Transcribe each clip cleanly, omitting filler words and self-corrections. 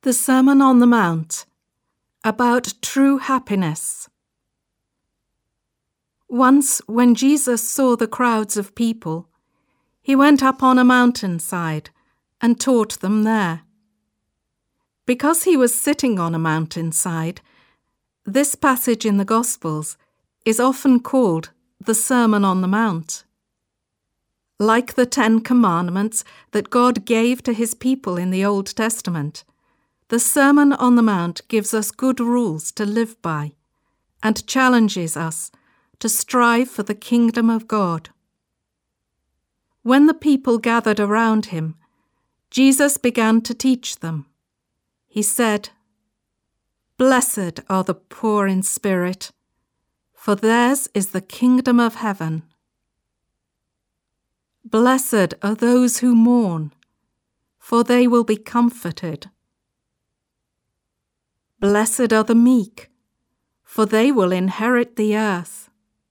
The Sermon on the Mount, about true happiness. Once, when Jesus saw the crowds of people, he went up on a mountainside and taught them there. Because he was sitting on a mountainside, this passage in the Gospels is often called the Sermon on the Mount. Like the 10 Commandments that God gave to his people in the Old Testament, the Sermon on the Mount gives us good rules to live by and challenges us to strive for the kingdom of God. When the people gathered around him, Jesus began to teach them. He said, "Blessed are the poor in spirit, for theirs is the kingdom of heaven. Blessed are those who mourn, for they will be comforted. Blessed are the meek, for they will inherit the earth.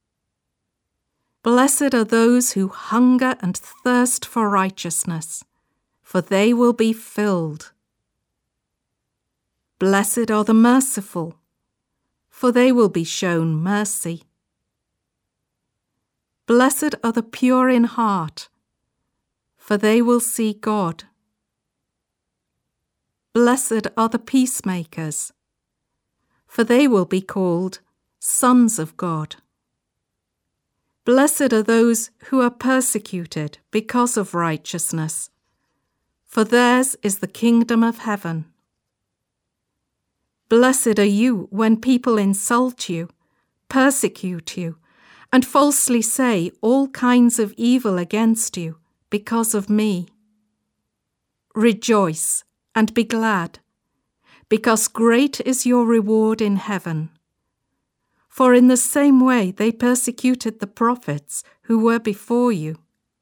Blessed are those who hunger and thirst for righteousness, for they will be filled. Blessed are the merciful, for they will be shown mercy. Blessed are the pure in heart, for they will see God. Blessed are the peacemakers, for they will be called sons of God. Blessed are those who are persecuted because of righteousness, for theirs is the kingdom of heaven. Blessed are you when people insult you, persecute you, and falsely say all kinds of evil against you because of me. Rejoice and be glad, because great is your reward in heaven. For in the same way they persecuted the prophets who were before you.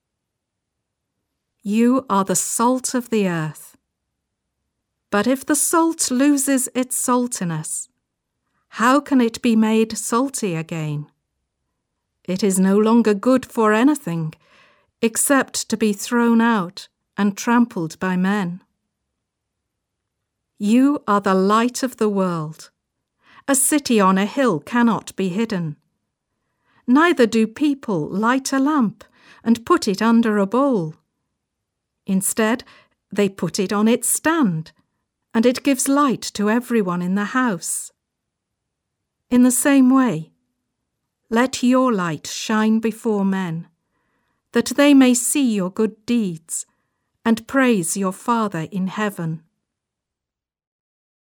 You are the salt of the earth. But if the salt loses its saltiness, how can it be made salty again? It is no longer good for anything except to be thrown out and trampled by men. You are the light of the world. A city on a hill cannot be hidden. Neither do people light a lamp and put it under a bowl. Instead, they put it on its stand, and it gives light to everyone in the house. In the same way, let your light shine before men, that they may see your good deeds and praise your Father in heaven.